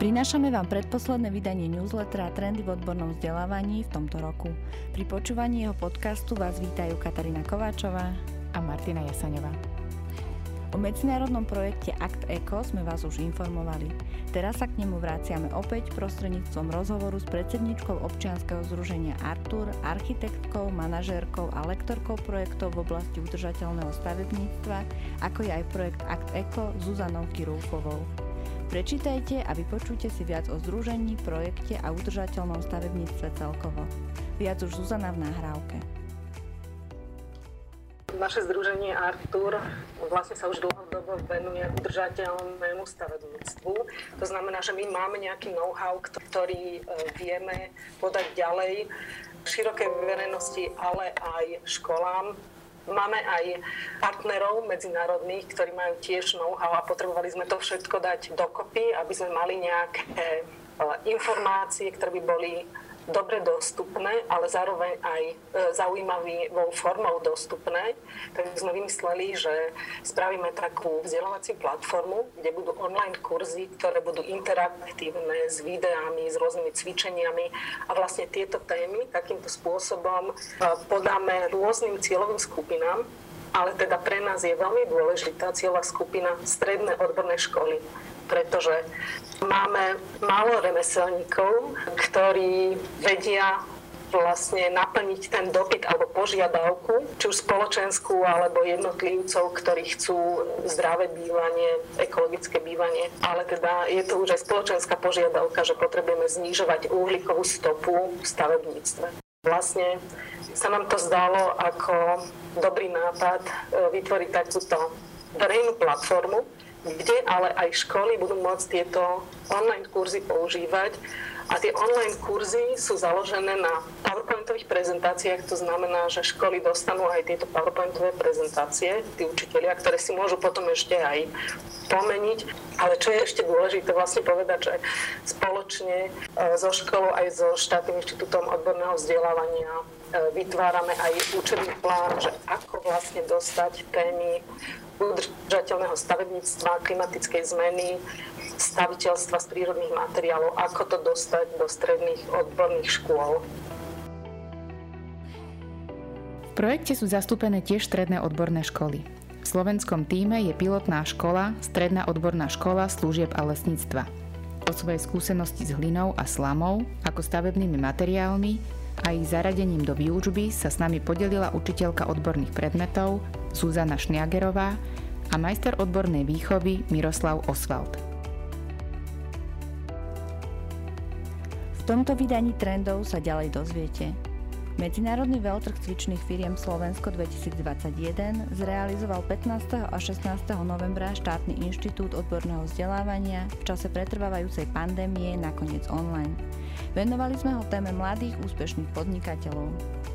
Prinášame vám predposledné vydanie newslettera Trendy v odbornom vzdelávaní v tomto roku. Pri počúvaní jeho podcastu vás vítajú Katarína Kováčová a Martina Jasaňová. O medzinárodnom projekte Act Eco sme vás už informovali. Teraz sa k nemu vraciame opäť prostredníctvom rozhovoru s predsedníčkou občianskeho združenia Artur, architektkou, manažérkou a lektorkou projektov v oblasti udržateľného stavebníctva, ako je aj projekt Act Eco Zuzanou Kirúfovou. Prečítajte a vypočujte si viac o združení, projekte a udržateľnom stavebníctve celkovo. Viac už Zuzana v nahrávke. Naše združenie Artur vlastne sa už dlhodobo venuje udržateľnému stavebníctvu. To znamená, že my máme nejaký know-how, ktorý vieme podať ďalej širokej verejnosti, ale aj školám. Máme aj partnerov medzinárodných, ktorí majú tiež know-how a potrebovali sme to všetko dať dokopy, aby sme mali nejaké informácie, ktoré by boli dobre dostupné, ale zároveň aj zaujímavou formou dostupné. Tak sme vymysleli, že spravíme takú vzdelávaciu platformu, kde budú online kurzy, ktoré budú interaktívne s videami, s rôznymi cvičeniami a vlastne tieto témy takýmto spôsobom podáme rôznym cieľovým skupinám, ale teda pre nás je veľmi dôležitá cieľová skupina stredné odborné školy, pretože máme málo remeselníkov, ktorí vedia vlastne naplniť ten dopyt alebo požiadavku, či už spoločenskú alebo jednotlivcov, ktorí chcú zdravé bývanie, ekologické bývanie. Ale teda je to už aj spoločenská požiadavka, že potrebujeme znižovať uhlíkovú stopu v stavebníctve. Vlastne sa nám to zdalo ako dobrý nápad vytvoriť takúto verejnú platformu, kde ale aj školy budú môcť tieto online kurzy používať. A tie online kurzy sú založené na PowerPointových prezentáciách, to znamená, že školy dostanú aj tieto PowerPointové prezentácie, tí učitelia, ktoré si môžu potom ešte aj pomeniť. Ale čo je ešte dôležité vlastne povedať, že spoločne so školou aj so štátnym inštitútom odborného vzdelávania vytvárame aj učebný plán, že ako vlastne dostať témy udržateľného stavebníctva, klimatickej zmeny, staviteľstva z prírodných materiálov, ako to dostať do stredných odborných škôl. V projekte sú zastúpené tiež stredné odborné školy. V slovenskom tíme je pilotná škola, stredná odborná škola služieb a lesníctva. O svojej skúsenosti s hlinou a slamou, ako stavebnými materiálmi a ich zaradením do výučby sa s nami podelila učiteľka odborných predmetov Zuzana Šniagerová a majster odbornej výchovy Miroslav Osvald. V tomto vydaní trendov sa ďalej dozviete. Medzinárodný veľtrh cvičných firiem Slovensko 2021 zrealizoval 15. a 16. novembra štátny inštitút odborného vzdelávania v čase pretrvávajúcej pandémie nakoniec online. Venovali sme ho téme mladých úspešných podnikateľov.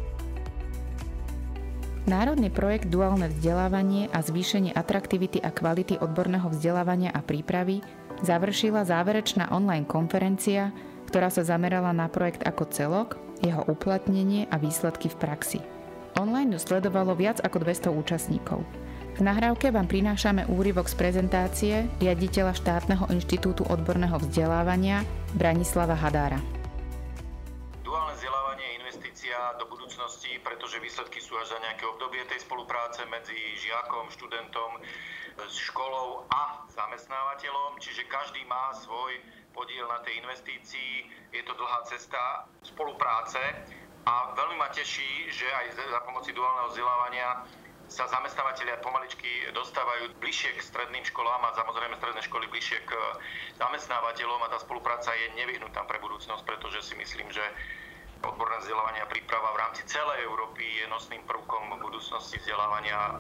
Národný projekt Duálne vzdelávanie a zvýšenie atraktivity a kvality odborného vzdelávania a prípravy završila záverečná online konferencia, ktorá sa zamerala na projekt ako celok, jeho uplatnenie a výsledky v praxi. Online ju sledovalo viac ako 200 účastníkov. V nahrávke vám prinášame úryvok z prezentácie riaditeľa štátneho inštitútu odborného vzdelávania Branislava Hadára. Duálne vzdelávanie je investícia do budúcnosti, pretože výsledky sú až za nejaké obdobie tej spolupráce medzi žiakom, študentom, školou a zamestnávateľom, čiže každý má svoj podiel na tej investícii. Je to dlhá cesta spolupráce a veľmi ma teší, že aj za pomoci duálneho vzdelávania sa zamestnávateľia pomaličky dostávajú bližšie k stredným školám a samozrejme stredné školy bližšie k zamestnávateľom a tá spolupráca je nevyhnutná pre budúcnosť, pretože si myslím, že odborné vzdelávanie a príprava v rámci celej Európy je nosným prvkom budúcnosti vzdelávania.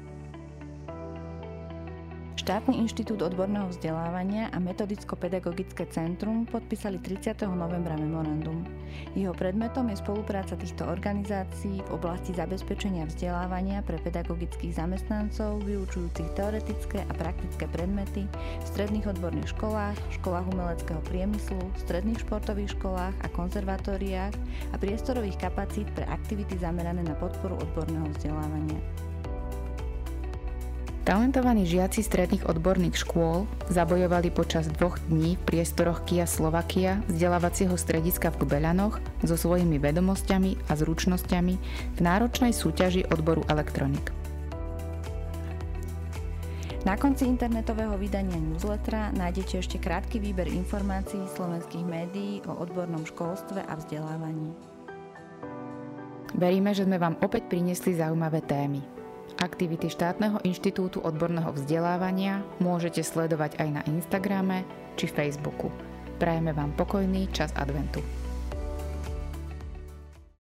Štátny inštitút odborného vzdelávania a Metodicko-pedagogické centrum podpísali 30. novembra memorandum. Jeho predmetom je spolupráca týchto organizácií v oblasti zabezpečenia vzdelávania pre pedagogických zamestnancov, vyučujúcich teoretické a praktické predmety v stredných odborných školách, školách umeleckého priemyslu, stredných športových školách a konzervatóriách a priestorových kapacít pre aktivity zamerané na podporu odborného vzdelávania. Talentovaní žiaci stredných odborných škôl zabojovali počas 2 dní v priestoroch Kia Slovakia vzdelávacieho strediska v Gbeľanoch so svojimi vedomosťami a zručnosťami v náročnej súťaži odboru elektronik. Na konci internetového vydania newslettera nájdete ešte krátky výber informácií slovenských médií o odbornom školstve a vzdelávaní. Veríme, že sme vám opäť priniesli zaujímavé témy. Aktivity Štátneho inštitútu odborného vzdelávania môžete sledovať aj na Instagrame či Facebooku. Prajeme vám pokojný čas adventu.